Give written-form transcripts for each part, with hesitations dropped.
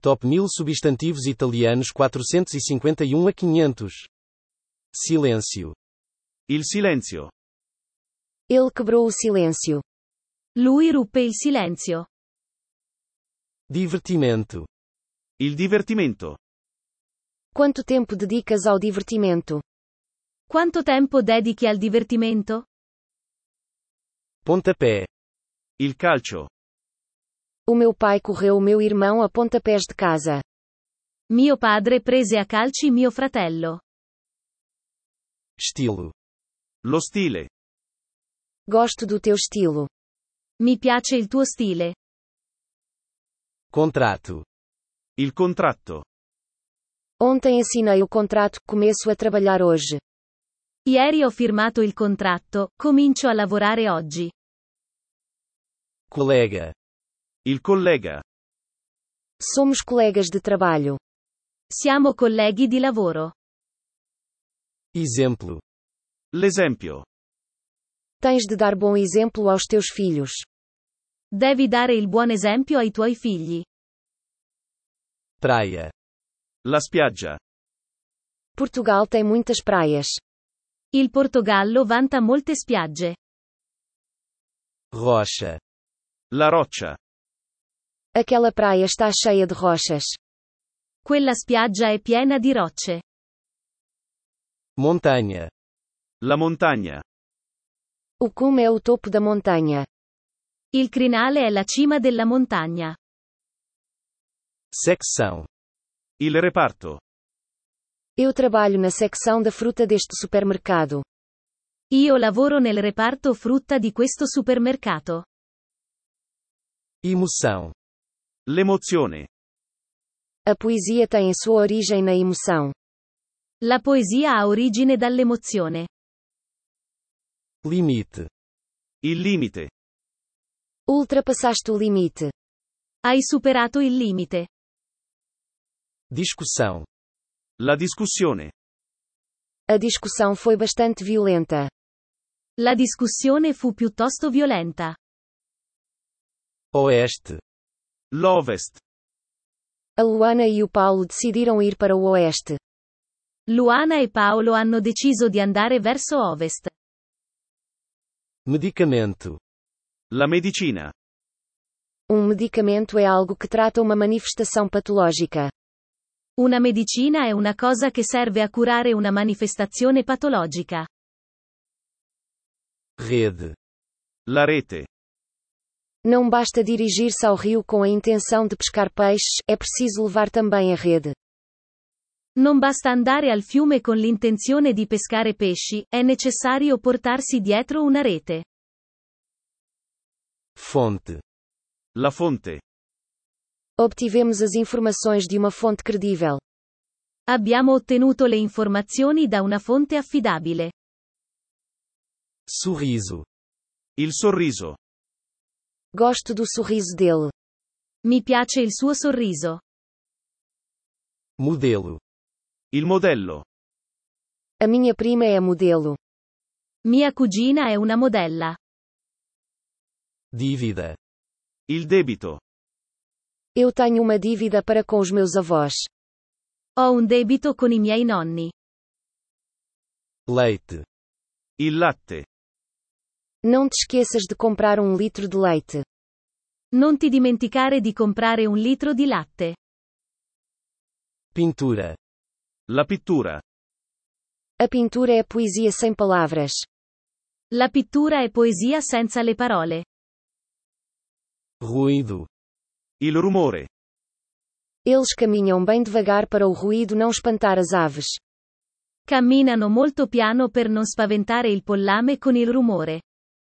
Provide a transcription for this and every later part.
Top 1000 substantivos italianos 451 a 500. Silêncio. Il silenzio. Ele quebrou o silêncio. Lui ruppe il silenzio. Divertimento. Il divertimento. Quanto tempo dedicas ao divertimento? Quanto tempo dedichi al divertimento? Pontapé. Il calcio. O meu pai correu o meu irmão a pontapés de casa. Mio padre prese a calci mio fratello. Estilo. Lo stile. Gosto do teu estilo. Mi piace il tuo stile. Contrato. Il contratto. Ontem assinei o contrato, começo a trabalhar hoje. Ieri ho firmato il contratto, comincio a lavorare oggi. Colega. Il collega. Somos colegas de trabalho. Siamo colleghi di lavoro. Exemplo. L'esempio. Tens de dar bom exemplo aos teus filhos. Devi dare il buon esempio ai tuoi figli. Praia. La spiaggia. Portugal tem muitas praias. Il Portogallo vanta molte spiagge. Rocha. La roccia. Aquela praia está cheia de rochas. Quella spiaggia è piena di rocce. Montanha. La montagna. O cume é o topo da montanha. Il crinale è la cima della montagna. Secção. Il reparto. Eu trabalho na secção da fruta deste supermercado. Io lavoro nel reparto frutta di questo supermercato. Emoção. L'emozione. A poesia tem a sua origem na emoção. La poesia ha origine dall'emozione. Limite. Il limite. Ultrapassaste o limite. Hai superato il limite. Discussão. La discussione. A discussão foi bastante violenta. La discussione fu piuttosto violenta. Oeste. L'ovest. A Luana e o Paulo decidiram ir para o oeste. Luana e Paolo hanno deciso di andare verso ovest. Medicamento. La medicina. Um medicamento é algo que trata uma manifestação patológica. Una medicina è una cosa che serve a curare una manifestazione patologica. Rede. La rete. Não basta dirigir-se ao rio com a intenção de pescar peixes, é preciso levar também a rede. Non basta andare al fiume con l'intenzione di pescare pesci, è necessario portarsi dietro una rete. Fonte. La fonte. Obtivemos as informações de uma fonte credível. Abbiamo ottenuto le informazioni da una fonte affidabile. Sorriso. Il sorriso. Gosto do sorriso dele. Mi piace il suo sorriso. Modelo. Il modello. A minha prima é modelo. Mia cugina è una modella. Dívida. Il debito. Eu tenho uma dívida para com os meus avós. Ho un debito con i miei nonni. Leite. Il latte. Não te esqueças de comprar 1 litro de leite. Non ti dimenticare di comprare 1 litro di latte. Pintura. La pittura. A pintura é poesia sem palavras. La pittura è poesia senza le parole. Ruído. Il rumore. Eles caminham bem devagar para o ruído não espantar as aves. Camminano molto piano per non spaventare il pollame con il rumore.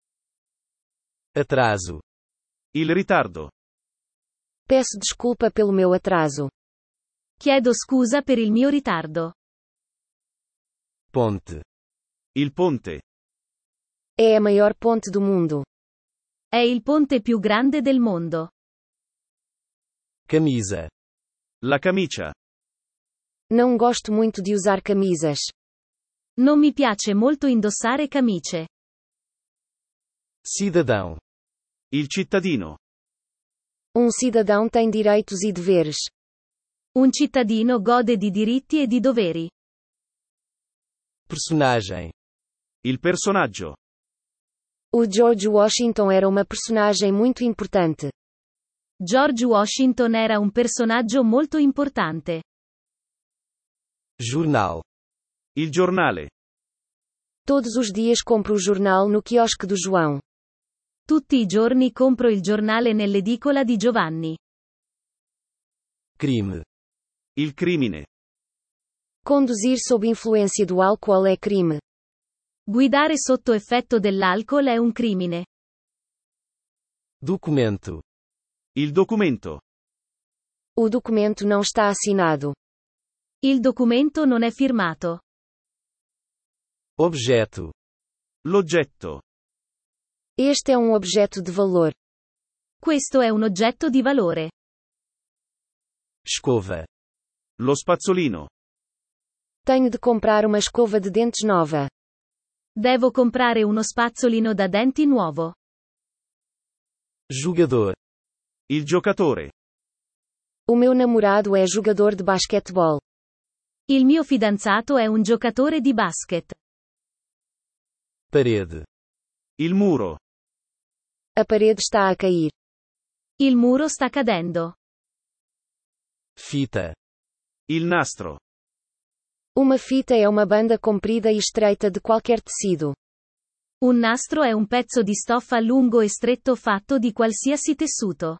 Atraso. Il ritardo. Peço desculpa pelo meu atraso. Chiedo scusa per il mio ritardo. Ponte. Il ponte. É a maior ponte do mundo. È il ponte più grande del mondo. Camisa. La camicia. Não gosto muito de usar camisas. Non mi piace molto indossare camicie. Cidadão. Il cittadino. Um cidadão tem direitos e deveres. Un cittadino gode di diritti e di doveri. Personagem. Il personaggio. O George Washington era uma personagem muito importante. George Washington era un personaggio molto importante. Jornal. Il giornale. Todos os dias compro o jornal no quiosque do João. Tutti i giorni compro il giornale nell'edicola di Giovanni. Crime. Il crimine. Conduzir sob influência do álcool é crime. Guidare sotto effetto dell'alcol è un crimine. Documento. Il documento. O documento não está assinado. Il documento non è firmato. Objeto. L'oggetto. Este é um objeto de valor. Questo è un oggetto di valore. Escova. Lo spazzolino. Tenho de comprar uma escova de dentes nova. Devo comprare uno spazzolino da denti nuovo. Jogador. Il giocatore. O meu namorado é jogador de basquetebol. Il mio fidanzato è un giocatore di basket. Parede. Il muro. A parede está a cair. Il muro sta cadendo. Fita. Il nastro. Uma fita é uma banda comprida e estreita de qualquer tecido. Un nastro è un pezzo di stoffa lungo e stretto fatto di qualsiasi tessuto.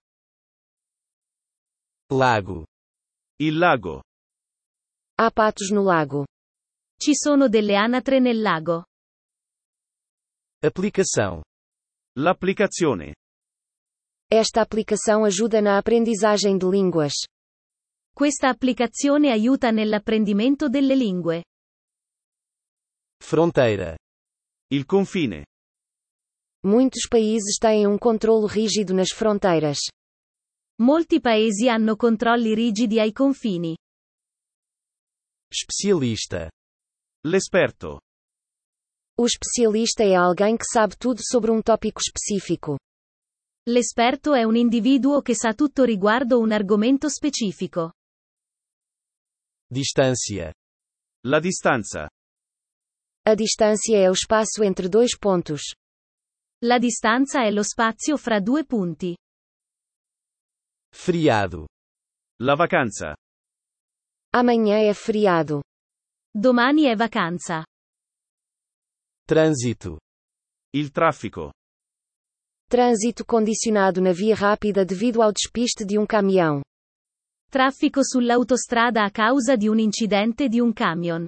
Lago. Il lago. Há patos no lago. Ci sono delle anatre nel lago. Aplicação. L'applicazione. Esta aplicação ajuda na aprendizagem de línguas. Questa applicazione aiuta nell'apprendimento delle lingue. Fronteira. Il confine. Muitos países têm um controlo rígido nas fronteiras. Molti paesi hanno controlli rigidi ai confini. Especialista. L'esperto. O especialista é alguém que sabe tudo sobre um tópico específico. L'esperto è un individuo che sa tutto riguardo un argomento specifico. Distância. La distanza. A distância é o espaço entre dois pontos. La distanza è lo spazio fra due punti. Feriado. La vacanza. Amanhã é feriado. Domani è vacanza. Trânsito. Il traffico. Trânsito condicionado na via rápida devido ao despiste de um caminhão. Traffico sull'autostrada a causa di un incidente di un camion.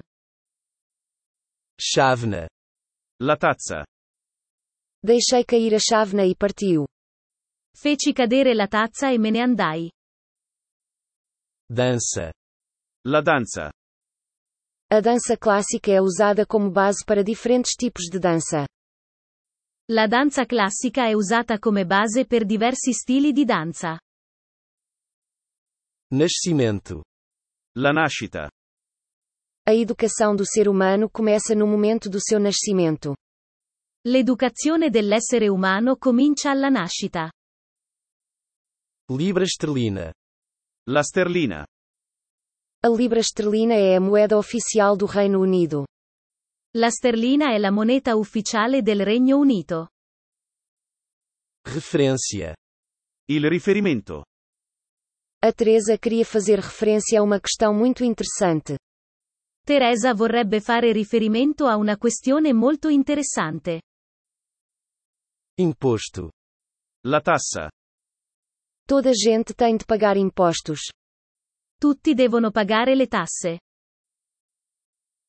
Chávena. La tazza. Deixei cair a chávena e partiu. Feci cadere la tazza e me ne andai. Dança. La danza. A dança clássica é usada como base para diferentes tipos de dança. La danza classica è usata come base per diversi stili di danza. Nascimento. La nascita. A educação do ser humano começa no momento do seu nascimento. L'educazione dell'essere umano comincia alla nascita. Libra esterlina. La sterlina. A libra esterlina é a moeda oficial do Reino Unido. La sterlina è la moneta ufficiale del Regno Unito. Referência. Il riferimento. A Teresa queria fazer referência a uma questão muito interessante. Teresa vorrebbe fare riferimento a una questione molto interessante. Imposto. La tassa. Toda gente tem de pagar impostos. Tutti devono pagare le tasse.